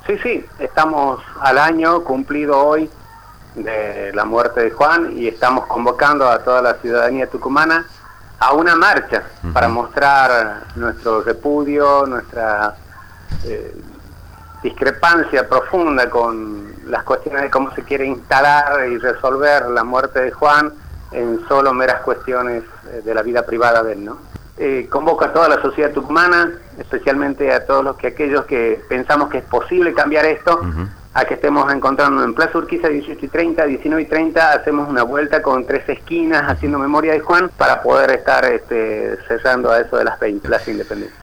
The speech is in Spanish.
Sí, sí, estamos al año cumplido hoy de la muerte de Juan y estamos convocando a toda la ciudadanía tucumana a una marcha para mostrar nuestro repudio, nuestra discrepancia profunda con las cuestiones de cómo se quiere instalar y resolver la muerte de Juan en solo meras cuestiones de la vida privada de él, ¿no? Convoco a toda la sociedad tucumana, especialmente a todos aquellos que pensamos que es posible cambiar esto, a que estemos encontrándonos en Plaza Urquiza 18:30, 19:30, hacemos una vuelta con 3 esquinas haciendo memoria de Juan para poder estar cerrando a eso de las 20, Plaza Independencia.